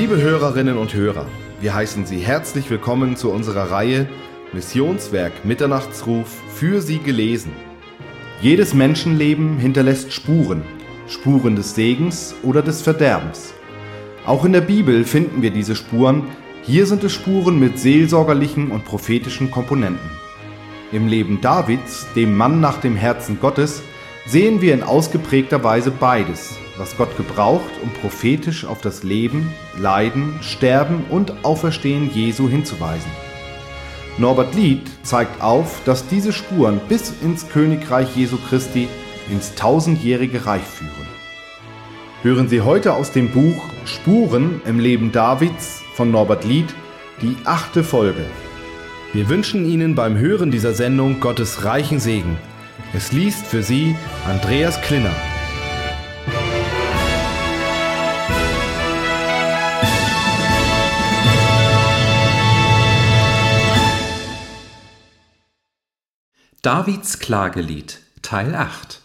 Liebe Hörerinnen und Hörer, wir heißen Sie herzlich willkommen zu unserer Reihe Missionswerk Mitternachtsruf für Sie gelesen. Jedes Menschenleben hinterlässt Spuren, Spuren des Segens oder des Verderbens. Auch in der Bibel finden wir diese Spuren, hier sind es Spuren mit seelsorgerlichen und prophetischen Komponenten. Im Leben Davids, dem Mann nach dem Herzen Gottes, sehen wir in ausgeprägter Weise beides, was Gott gebraucht, um prophetisch auf das Leben, Leiden, Sterben und Auferstehen Jesu hinzuweisen. Norbert Lied zeigt auf, dass diese Spuren bis ins Königreich Jesu Christi, ins tausendjährige Reich führen. Hören Sie heute aus dem Buch Spuren im Leben Davids von Norbert Lied die 8. Folge. Wir wünschen Ihnen beim Hören dieser Sendung Gottes reichen Segen. Es liest für Sie Andreas Klinner. Davids Klagelied, Teil 8.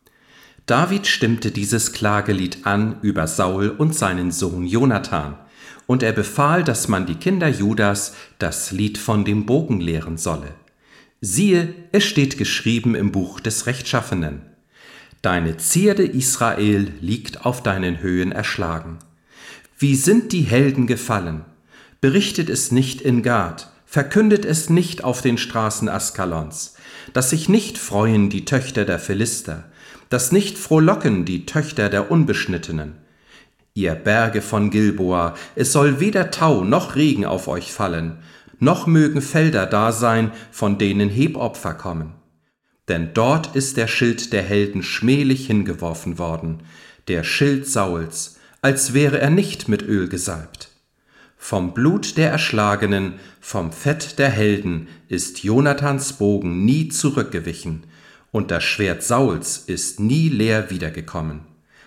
David stimmte dieses Klagelied an über Saul und seinen Sohn Jonathan, und er befahl, dass man die Kinder Judas das Lied von dem Bogen lehren solle. Siehe, es steht geschrieben im Buch des Rechtschaffenen: Deine Zierde Israel liegt auf deinen Höhen erschlagen. Wie sind die Helden gefallen? Berichtet es nicht in Gad, verkündet es nicht auf den Straßen Askalons, dass sich nicht freuen die Töchter der Philister, dass nicht frohlocken die Töchter der Unbeschnittenen. Ihr Berge von Gilboa, es soll weder Tau noch Regen auf euch fallen, noch mögen Felder da sein, von denen Hebopfer kommen. Denn dort ist der Schild der Helden schmählich hingeworfen worden, der Schild Sauls, als wäre er nicht mit Öl gesalbt. Vom Blut der Erschlagenen, vom Fett der Helden ist Jonathans Bogen nie zurückgewichen, und das Schwert Sauls ist nie leer wiedergekommen.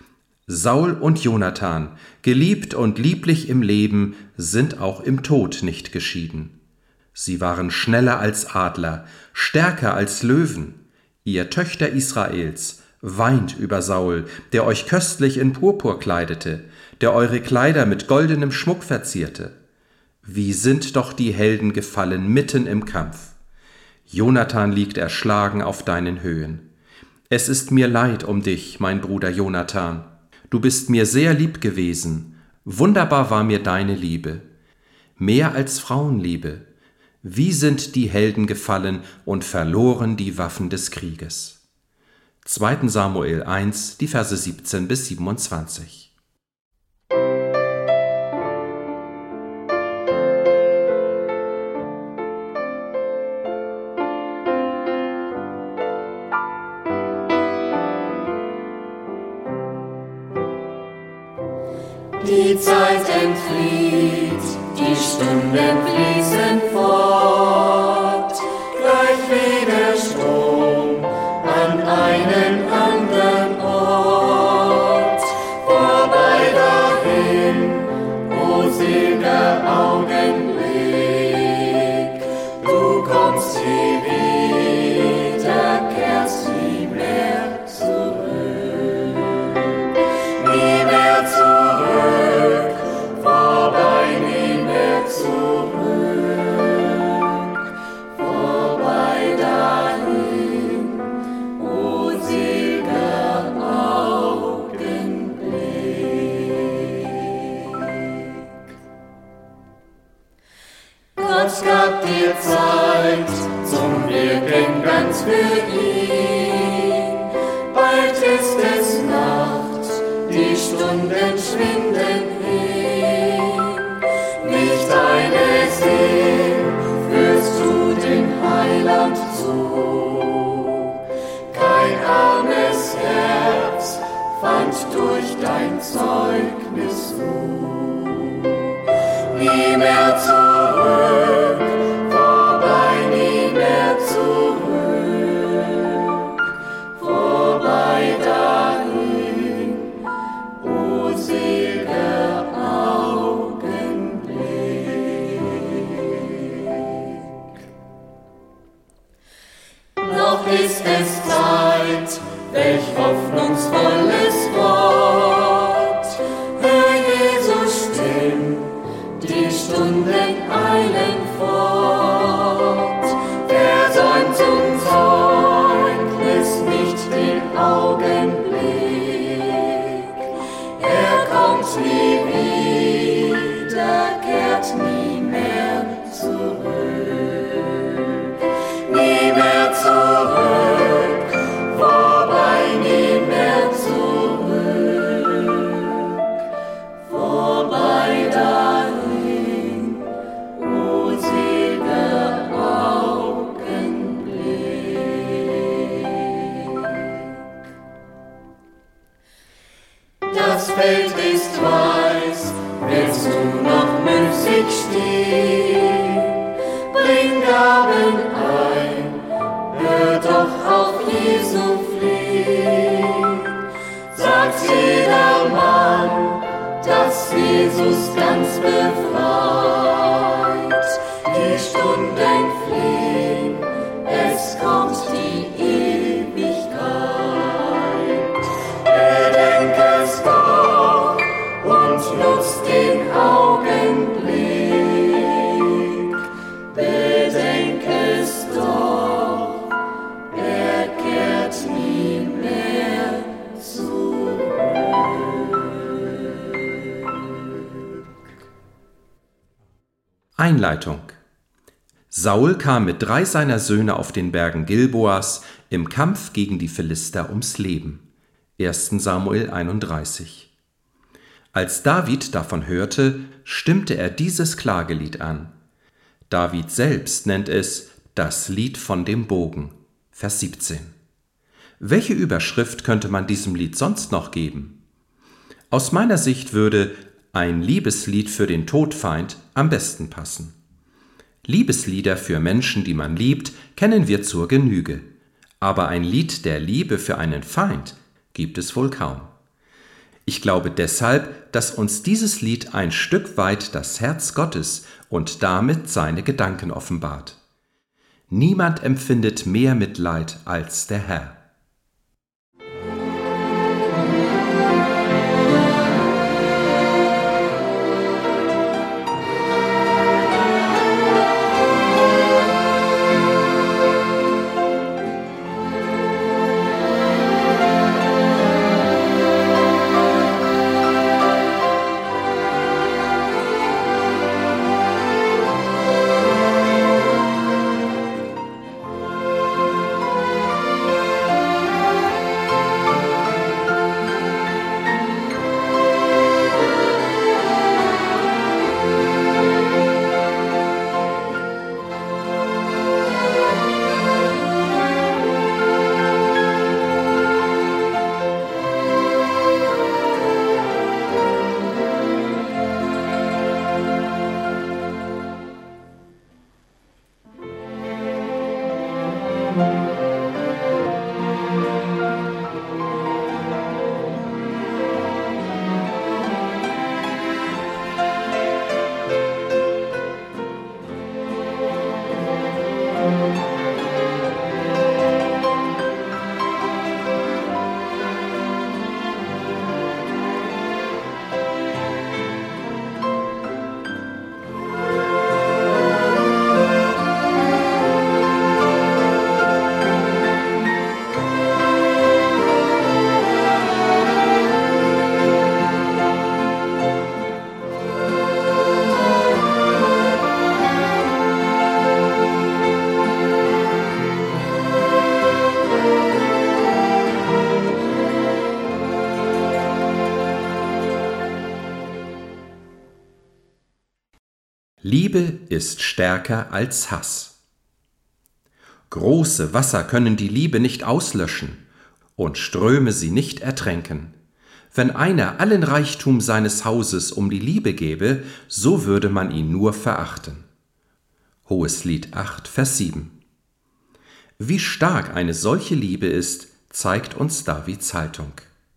Saul und Jonathan, geliebt und lieblich im Leben, sind auch im Tod nicht geschieden. Sie waren schneller als Adler, stärker als Löwen. Ihr Töchter Israels, weint über Saul, der euch köstlich in Purpur kleidete, der eure Kleider mit goldenem Schmuck verzierte. Wie sind doch die Helden gefallen mitten im Kampf. Jonathan liegt erschlagen auf deinen Höhen. Es ist mir leid um dich, mein Bruder Jonathan. Du bist mir sehr lieb gewesen. Wunderbar war mir deine Liebe. Mehr als Frauenliebe. Wie sind die Helden gefallen und verloren die Waffen des Krieges. 2. Samuel 1, die Verse 17 bis 27. Die Zeit entflieht, die Stunden fließen fort, gleich wie der Strom an einen anderen Ort. Vorbei dahin, o seliger Augenblick, du kommst nie wieder, kehrst nie mehr zurück, nie mehr zurück. Gott gab dir Zeit zum Wirken ganz für ihn. Bald ist es Nacht, die Stunden schwinden hin. Nicht eine Seel führst du dem Heiland zu. Kein armes Herz fand durch dein Zeugnis Ruhe. Nie mehr zurück, vorbei, nie mehr zurück, vorbei dahin, o seliger Augenblick. Noch ist es Zeit, welch hoffnungsvolles Wort, hör Jesus Stimme. zurück, vorbei nimmer zurück, vorbei dahin, o seliger Augenblick. Das Feld ist weiß, willst du noch müßig stehen? Bring Gaben ein, hör doch auf Jesu flehen. Sagt jeder Mann, dass Jesus ganz befreit. Die Stunden fliehen, es kommt die Ewigkeit. Bedenk es doch und nutzt den Augenblick. Bedenk es doch, er kehrt nie mehr zurück. Einleitung. Saul kam mit 3 seiner Söhne auf den Bergen Gilboas im Kampf gegen die Philister ums Leben. 1. Samuel 31. Als David davon hörte, stimmte er dieses Klagelied an. David selbst nennt es das Lied von dem Bogen, Vers 17. Welche Überschrift könnte man diesem Lied sonst noch geben? Aus meiner Sicht würde ein Liebeslied für den Todfeind am besten passen. Liebeslieder für Menschen, die man liebt, kennen wir zur Genüge. Aber ein Lied der Liebe für einen Feind gibt es wohl kaum. Ich glaube deshalb, dass uns dieses Lied ein Stück weit das Herz Gottes und damit seine Gedanken offenbart. Niemand empfindet mehr Mitleid als der Herr. Liebe ist stärker als Hass. Große Wasser können die Liebe nicht auslöschen und Ströme sie nicht ertränken. Wenn einer allen Reichtum seines Hauses um die Liebe gäbe, so würde man ihn nur verachten. Hoheslied 8, Vers 7. Wie stark eine solche Liebe ist, zeigt uns Davids Haltung.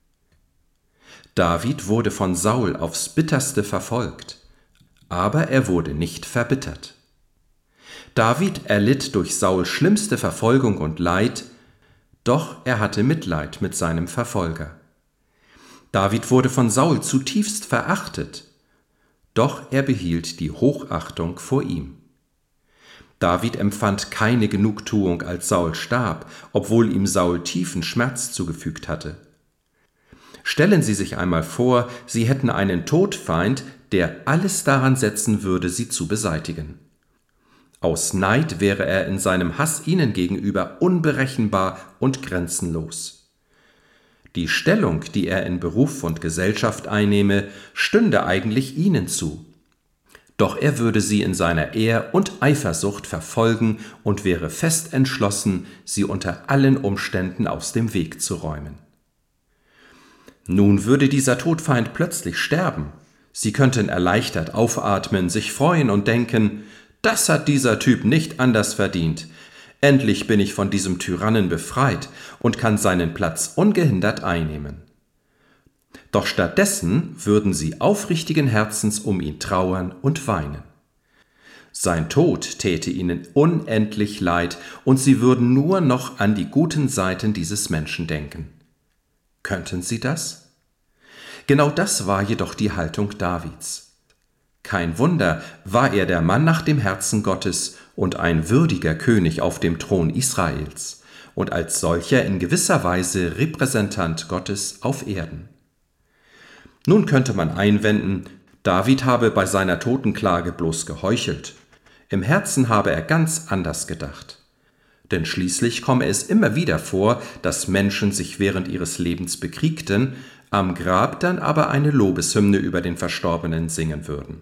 David wurde von Saul aufs Bitterste verfolgt, aber er wurde nicht verbittert. David erlitt durch Saul schlimmste Verfolgung und Leid, doch er hatte Mitleid mit seinem Verfolger. David wurde von Saul zutiefst verachtet, doch er behielt die Hochachtung vor ihm. David empfand keine Genugtuung, als Saul starb, obwohl ihm Saul tiefen Schmerz zugefügt hatte. Stellen Sie sich einmal vor, Sie hätten einen Todfeind, der alles daran setzen würde, Sie zu beseitigen. Aus Neid wäre er in seinem Hass ihnen gegenüber unberechenbar und grenzenlos. Die Stellung, die er in Beruf und Gesellschaft einnehme, stünde eigentlich ihnen zu. Doch er würde sie in seiner Ehr und Eifersucht verfolgen und wäre fest entschlossen, sie unter allen Umständen aus dem Weg zu räumen. Nun würde dieser Todfeind plötzlich sterben. Sie könnten erleichtert aufatmen, sich freuen und denken, das hat dieser Typ nicht anders verdient. Endlich bin ich von diesem Tyrannen befreit und kann seinen Platz ungehindert einnehmen. Doch stattdessen würden sie aufrichtigen Herzens um ihn trauern und weinen. Sein Tod täte ihnen unendlich leid und sie würden nur noch an die guten Seiten dieses Menschen denken. Könnten sie das? Genau das war jedoch die Haltung Davids. Kein Wunder, war er der Mann nach dem Herzen Gottes und ein würdiger König auf dem Thron Israels und als solcher in gewisser Weise Repräsentant Gottes auf Erden. Nun könnte man einwenden, David habe bei seiner Totenklage bloß geheuchelt. Im Herzen habe er ganz anders gedacht. Denn schließlich komme es immer wieder vor, dass Menschen sich während ihres Lebens bekriegten, am Grab dann aber eine Lobeshymne über den Verstorbenen singen würden.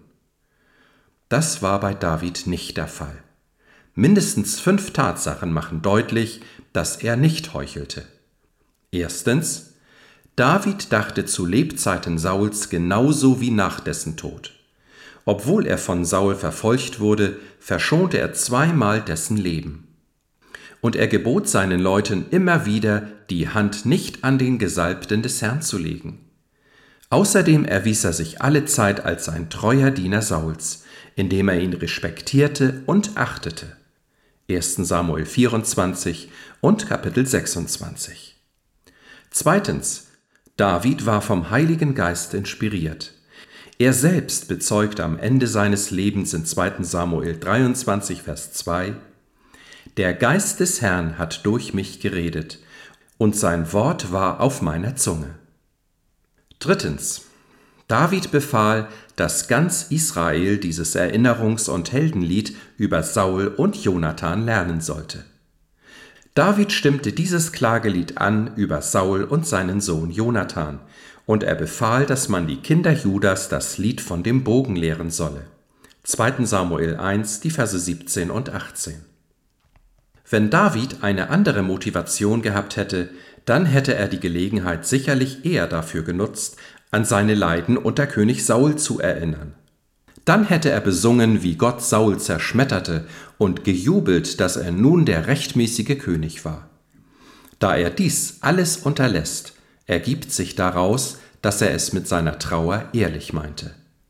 Das war bei David nicht der Fall. Mindestens 5 Tatsachen machen deutlich, dass er nicht heuchelte. Erstens: David dachte zu Lebzeiten Sauls genauso wie nach dessen Tod. Obwohl er von Saul verfolgt wurde, verschonte er 2-mal dessen Leben. Und er gebot seinen Leuten immer wieder, die Hand nicht an den Gesalbten des Herrn zu legen. Außerdem erwies er sich allezeit als ein treuer Diener Sauls, indem er ihn respektierte und achtete. 1. Samuel 24 und Kapitel 26. Zweitens: David war vom Heiligen Geist inspiriert. Er selbst bezeugt am Ende seines Lebens in 2. Samuel 23, Vers 2: Der Geist des Herrn hat durch mich geredet, und sein Wort war auf meiner Zunge. Drittens: David befahl, dass ganz Israel dieses Erinnerungs- und Heldenlied über Saul und Jonathan lernen sollte. David stimmte dieses Klagelied an über Saul und seinen Sohn Jonathan, und er befahl, dass man die Kinder Judas das Lied von dem Bogen lehren solle. 2. Samuel 1, die Verse 17 und 18. Wenn David eine andere Motivation gehabt hätte, dann hätte er die Gelegenheit sicherlich eher dafür genutzt, an seine Leiden unter König Saul zu erinnern. Dann hätte er besungen, wie Gott Saul zerschmetterte und gejubelt, dass er nun der rechtmäßige König war. Da er dies alles unterlässt, ergibt sich daraus, dass er es mit seiner Trauer ehrlich meinte.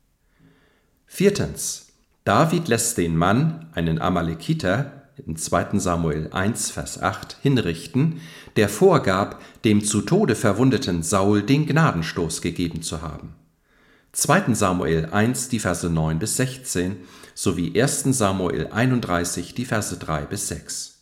Viertens: David lässt den Mann, einen Amalekiter, in 2. Samuel 1, Vers 8, hinrichten, der vorgab, dem zu Tode verwundeten Saul den Gnadenstoß gegeben zu haben. 2. Samuel 1, die Verse 9 bis 16, sowie 1. Samuel 31, die Verse 3 bis 6.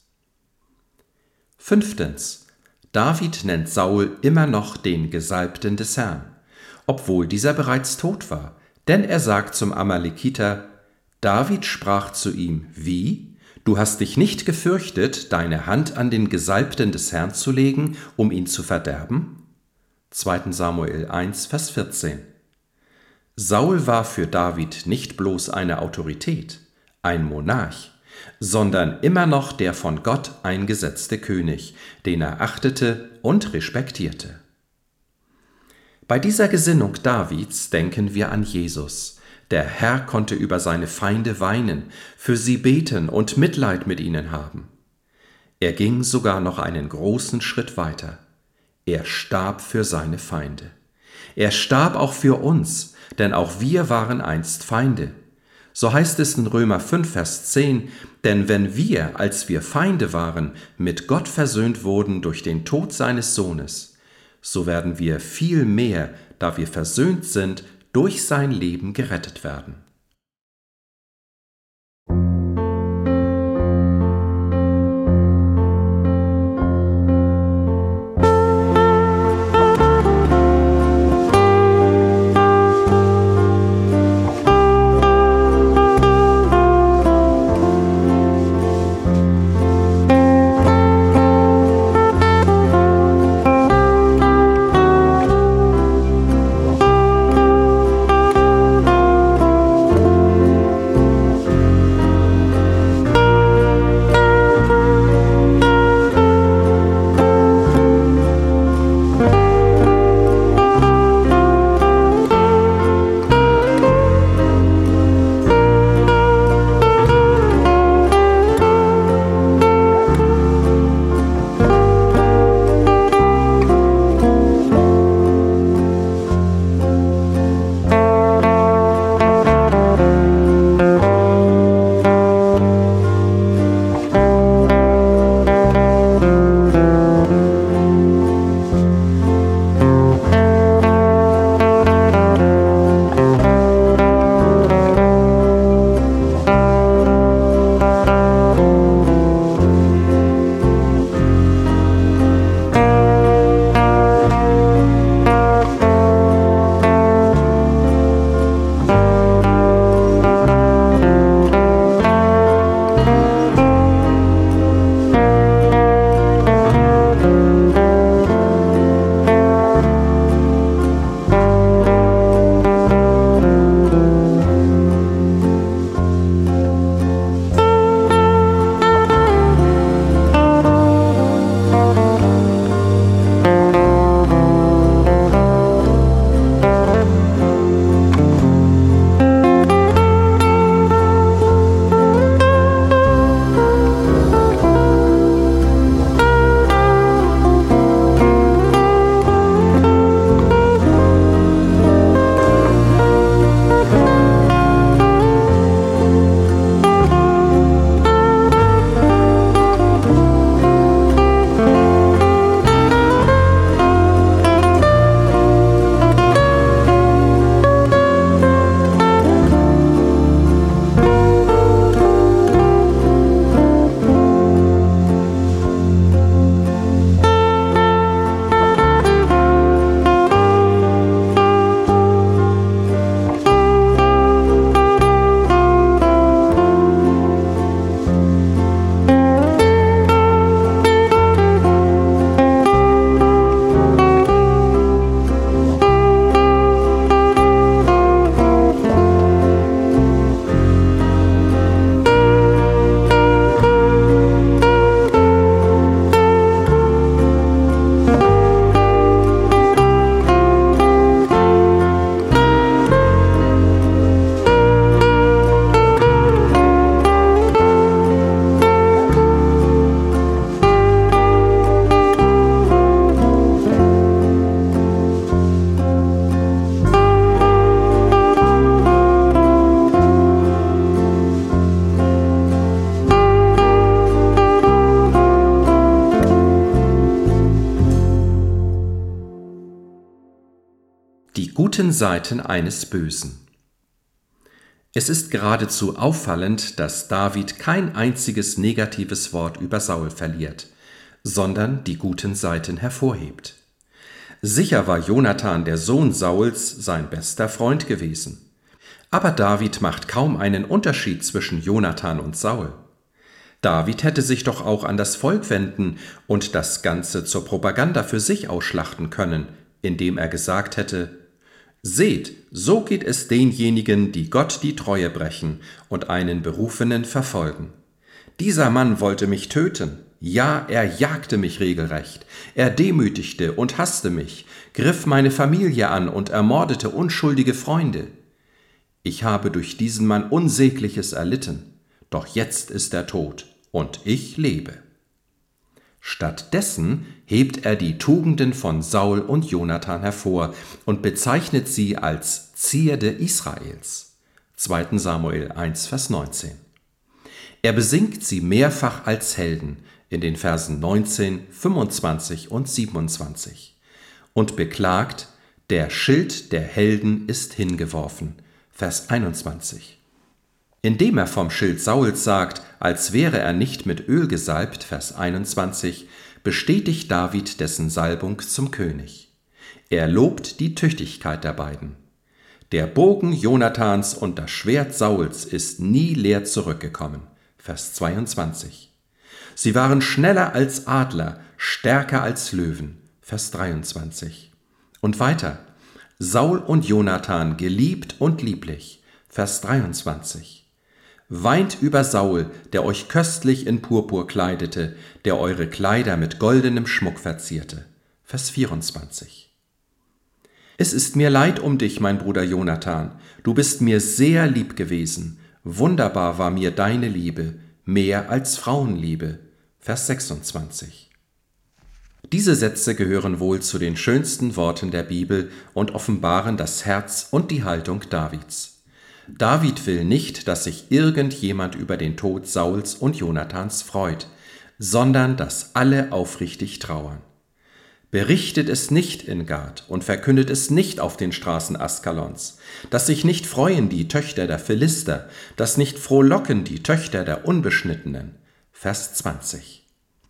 Fünftens: David nennt Saul immer noch den Gesalbten des Herrn, obwohl dieser bereits tot war, denn er sagt zum Amalekiter: David sprach zu ihm: Wie? Du hast dich nicht gefürchtet, deine Hand an den Gesalbten des Herrn zu legen, um ihn zu verderben? 2. Samuel 1, Vers 14. Saul war für David nicht bloß eine Autorität, ein Monarch, sondern immer noch der von Gott eingesetzte König, den er achtete und respektierte. Bei dieser Gesinnung Davids denken wir an Jesus. Der Herr konnte über seine Feinde weinen, für sie beten und Mitleid mit ihnen haben. Er ging sogar noch einen großen Schritt weiter. Er starb für seine Feinde. Er starb auch für uns, denn auch wir waren einst Feinde. So heißt es in Römer 5, Vers 10, denn wenn wir, als wir Feinde waren, mit Gott versöhnt wurden durch den Tod seines Sohnes, so werden wir viel mehr, da wir versöhnt sind, durch sein Leben gerettet werden. Die guten Seiten eines Bösen. Es ist geradezu auffallend, dass David kein einziges negatives Wort über Saul verliert, sondern die guten Seiten hervorhebt. Sicher war Jonathan, der Sohn Sauls, sein bester Freund gewesen. Aber David macht kaum einen Unterschied zwischen Jonathan und Saul. David hätte sich doch auch an das Volk wenden und das Ganze zur Propaganda für sich ausschlachten können, indem er gesagt hätte: Seht, so geht es denjenigen, die Gott die Treue brechen und einen Berufenen verfolgen. Dieser Mann wollte mich töten. Ja, er jagte mich regelrecht. Er demütigte und hasste mich, griff meine Familie an und ermordete unschuldige Freunde. Ich habe durch diesen Mann Unsägliches erlitten, doch jetzt ist er tot und ich lebe. Stattdessen hebt er die Tugenden von Saul und Jonathan hervor und bezeichnet sie als Zierde Israels. 2. Samuel 1, Vers 19. Er besingt sie mehrfach als Helden in den Versen 19, 25 und 27 und beklagt: Der Schild der Helden ist hingeworfen. Vers 21. Indem er vom Schild Sauls sagt, als wäre er nicht mit Öl gesalbt, Vers 21, bestätigt David dessen Salbung zum König. Er lobt die Tüchtigkeit der beiden. Der Bogen Jonathans und das Schwert Sauls ist nie leer zurückgekommen, Vers 22. Sie waren schneller als Adler, stärker als Löwen, Vers 23. Und weiter: Saul und Jonathan geliebt und lieblich, Vers 23. Weint über Saul, der euch köstlich in Purpur kleidete, der eure Kleider mit goldenem Schmuck verzierte. Vers 24. Es ist mir leid um dich, mein Bruder Jonathan. Du bist mir sehr lieb gewesen. Wunderbar war mir deine Liebe, mehr als Frauenliebe. Vers 26. Diese Sätze gehören wohl zu den schönsten Worten der Bibel und offenbaren das Herz und die Haltung Davids. David will nicht, dass sich irgendjemand über den Tod Sauls und Jonathans freut, sondern dass alle aufrichtig trauern. Berichtet es nicht in Gad und verkündet es nicht auf den Straßen Askalons, dass sich nicht freuen die Töchter der Philister, dass nicht frohlocken die Töchter der Unbeschnittenen. Vers 20.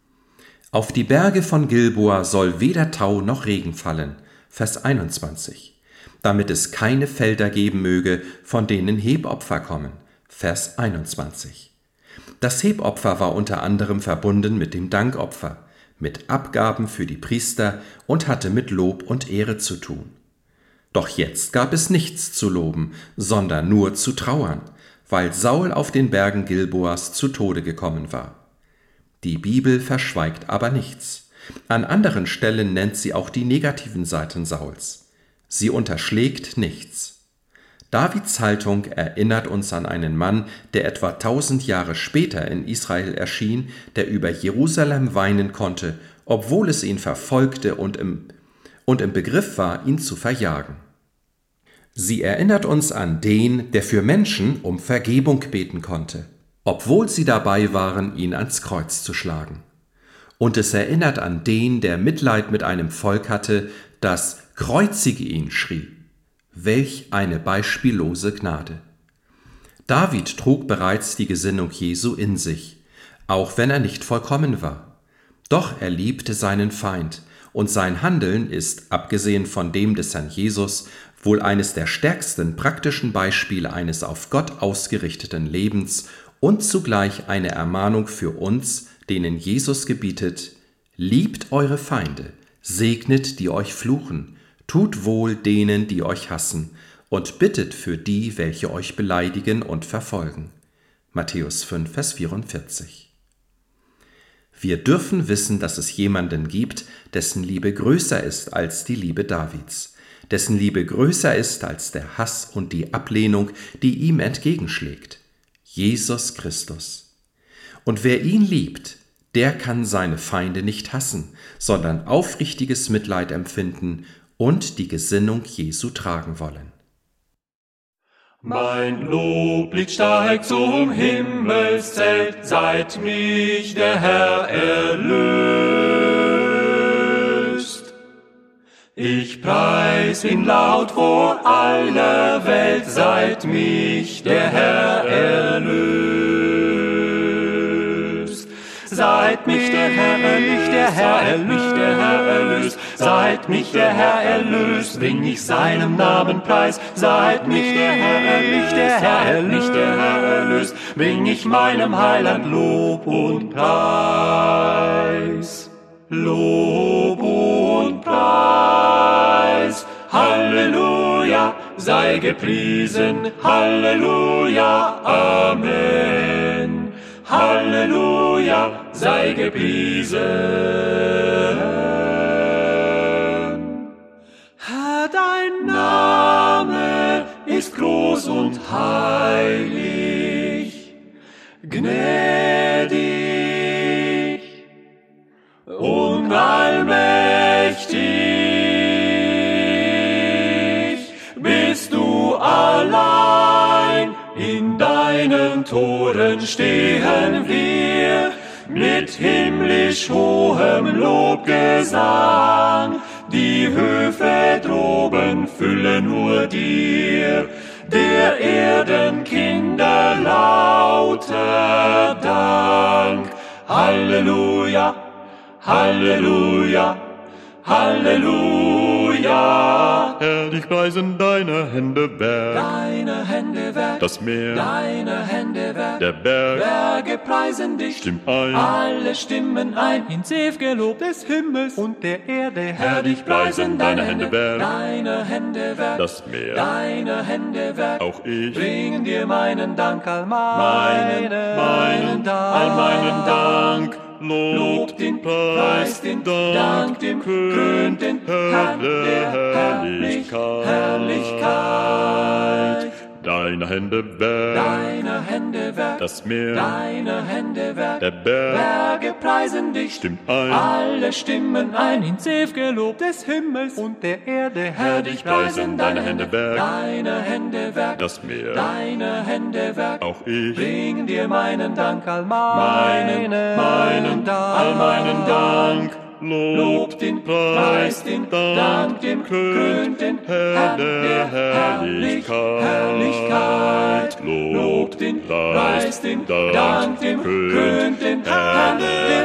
Auf die Berge von Gilboa soll weder Tau noch Regen fallen. Vers 21. Damit es keine Felder geben möge, von denen Hebopfer kommen. Vers 21. Das Hebopfer war unter anderem verbunden mit dem Dankopfer, mit Abgaben für die Priester und hatte mit Lob und Ehre zu tun. Doch jetzt gab es nichts zu loben, sondern nur zu trauern, weil Saul auf den Bergen Gilboas zu Tode gekommen war. Die Bibel verschweigt aber nichts. An anderen Stellen nennt sie auch die negativen Seiten Sauls. Sie unterschlägt nichts. Davids Haltung erinnert uns an einen Mann, der etwa 1000 Jahre später in Israel erschien, der über Jerusalem weinen konnte, obwohl es ihn verfolgte und im Begriff war, ihn zu verjagen. Sie erinnert uns an den, der für Menschen um Vergebung beten konnte, obwohl sie dabei waren, ihn ans Kreuz zu schlagen. Und es erinnert an den, der Mitleid mit einem Volk hatte, das „Kreuzige ihn!“ schrie. Welch eine beispiellose Gnade! David trug bereits die Gesinnung Jesu in sich, auch wenn er nicht vollkommen war. Doch er liebte seinen Feind, und sein Handeln ist, abgesehen von dem des Herrn Jesus, wohl eines der stärksten praktischen Beispiele eines auf Gott ausgerichteten Lebens und zugleich eine Ermahnung für uns, denen Jesus gebietet: Liebt eure Feinde, segnet die euch fluchen, tut wohl denen, die euch hassen, und bittet für die, welche euch beleidigen und verfolgen. Matthäus 5, Vers 44. Wir dürfen wissen, dass es jemanden gibt, dessen Liebe größer ist als die Liebe Davids, dessen Liebe größer ist als der Hass und die Ablehnung, die ihm entgegenschlägt: Jesus Christus. Und wer ihn liebt, der kann seine Feinde nicht hassen, sondern aufrichtiges Mitleid empfinden und die Gesinnung Jesu tragen wollen. Mein Loblied steigt zum Himmelszelt, seit mich der Herr erlöst. Ich preise Preis in laut vor aller Welt, seit mich der Herr erlöst. Seit mich der Herr erlöst, seit mich der Herr erlöst, bring ich seinem Namen Preis. Seit mich der Herr erlöst, bring ich meinem Heiland Lob und Preis. Lob und Preis. Halleluja, sei gepriesen. Halleluja, Amen. Halleluja, sei gepriesen. Herr, dein Name ist groß und heilig, gnädig und allmächtig. Bist du allein, in deinen Toren stehen wir, mit himmlisch hohem Lobgesang. Die Höfe droben füllen nur dir, der Erdenkinder lauter Dank. Halleluja, Halleluja, Halleluja. Herr, dich preisen deine Hände Werk, das Meer, deine Hände Werk, der Berg, Berge preisen dich, stimmt ein, alle stimmen ein, ins Ew'gelob des Himmels und der Erde. Herr, dich preisen deine Hände Werk, deine Hände Werk, das Meer, deine Hände Werk, auch ich, bringen dir meinen Dank, all meinen Dank. Lob den, Preis den, Dank dem, krönt den Herrn der Herrlichkeit. Deine Hände Werk, das Meer, deine Hände Werk, der Berg, Berge preisen dich, stimmt ein, alle stimmen ein, ins Ew'gelob des Himmels und der Erde. Herr, dich preisen deine Hände Werk, deine Hände Werk, das Meer, deine Hände Werk, auch ich, bring dir meinen Dank, all meinen Dank. Lob den, Preis den, Dank dem, krönt den Herrn der Herrlichkeit. Lob den, Preis den, Dank dem, krönt den Herrn der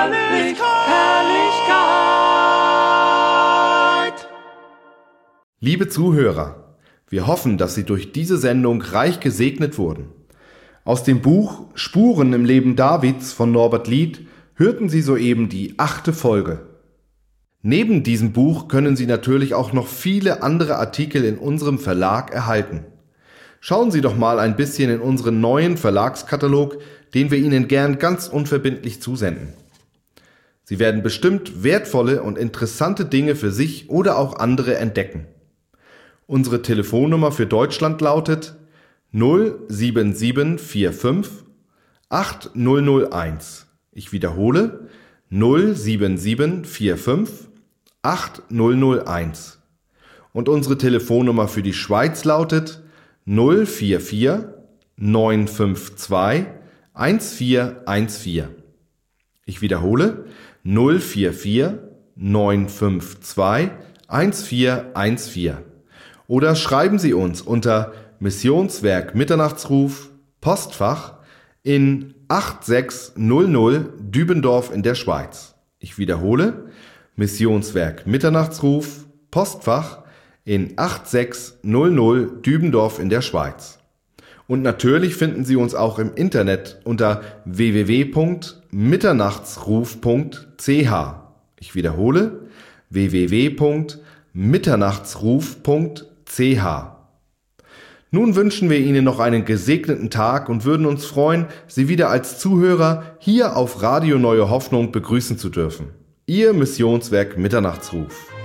Herrlichkeit. Liebe Zuhörer, wir hoffen, dass Sie durch diese Sendung reich gesegnet wurden. Aus dem Buch Spuren im Leben Davids von Norbert Lied hörten Sie soeben die 8. Folge. Neben diesem Buch können Sie natürlich auch noch viele andere Artikel in unserem Verlag erhalten. Schauen Sie doch mal ein bisschen in unseren neuen Verlagskatalog, den wir Ihnen gern ganz unverbindlich zusenden. Sie werden bestimmt wertvolle und interessante Dinge für sich oder auch andere entdecken. Unsere Telefonnummer für Deutschland lautet 07745 8001. Ich wiederhole 07745 8001. Und unsere Telefonnummer für die Schweiz lautet 044 952 1414. Ich wiederhole 044 952 1414. Oder schreiben Sie uns unter Missionswerk Mitternachtsruf, Postfach in 8600 Dübendorf in der Schweiz. Ich wiederhole, Missionswerk Mitternachtsruf, Postfach in 8600 Dübendorf in der Schweiz. Und natürlich finden Sie uns auch im Internet unter www.mitternachtsruf.ch. Ich wiederhole, www.mitternachtsruf.ch. Nun wünschen wir Ihnen noch einen gesegneten Tag und würden uns freuen, Sie wieder als Zuhörer hier auf Radio Neue Hoffnung begrüßen zu dürfen. Ihr Missionswerk Mitternachtsruf.